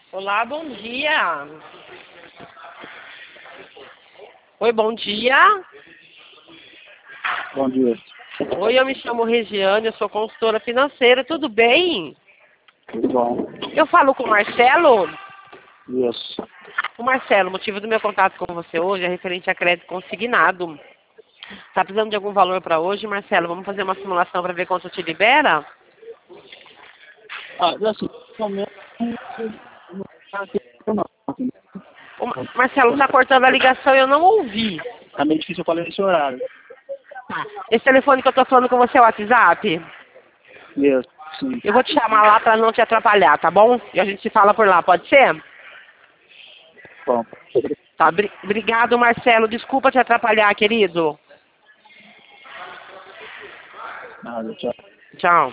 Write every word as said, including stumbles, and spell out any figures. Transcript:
Olá, bom dia. Oi, bom dia. Bom dia. Oi, eu me chamo Regiane, eu sou consultora financeira, tudo bem? Tudo bom? Eu falo com o Marcelo. Isso. O Marcelo, o motivo do meu contato com você hoje é referente a crédito consignado. Tá precisando de algum valor para hoje, Marcelo? Vamos fazer uma simulação para ver quanto te libera? Ah, assim, no momento, não tá aqui, não. Ô, Ma- Marcelo, tá cortando a ligação e eu não ouvi. Tá meio difícil eu falar nesse horário. Esse telefone que eu tô falando com você é o WhatsApp? Isso, sim. Eu vou te chamar lá para não te atrapalhar, tá bom? E a gente se fala por lá, pode ser? Bom. Tá, bri- obrigado, Marcelo. Desculpa te atrapalhar, querido. Nada, tchau. Tchau.